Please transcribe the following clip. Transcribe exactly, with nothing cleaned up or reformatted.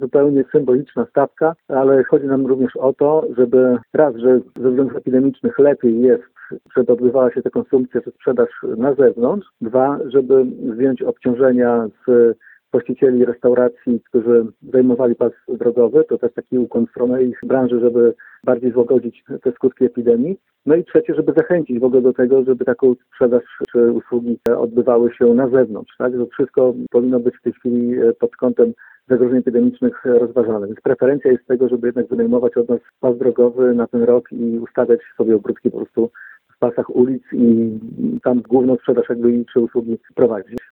zupełnie symboliczna stawka, ale chodzi nam również o to, żeby raz, że ze względów epidemicznych lepiej jest, żeby odbywała się ta konsumpcja czy sprzedaż na zewnątrz. Dwa, żeby zdjąć obciążenia z właścicieli restauracji, którzy zajmowali pas drogowy. To też taki ukłon w stronę ich branży, żeby bardziej złagodzić te skutki epidemii. No i trzecie, żeby zachęcić w ogóle do tego, żeby taką sprzedaż czy usługi odbywały się na zewnątrz. Tak? To wszystko powinno być w tej chwili pod kątem zagrożeń epidemicznych rozważane. Więc preferencja jest tego, żeby jednak wynajmować od nas pas drogowy na ten rok i ustawiać sobie ogródki po prostu w pasach ulic i tam główną sprzedaż jakby czy usługi prowadzić.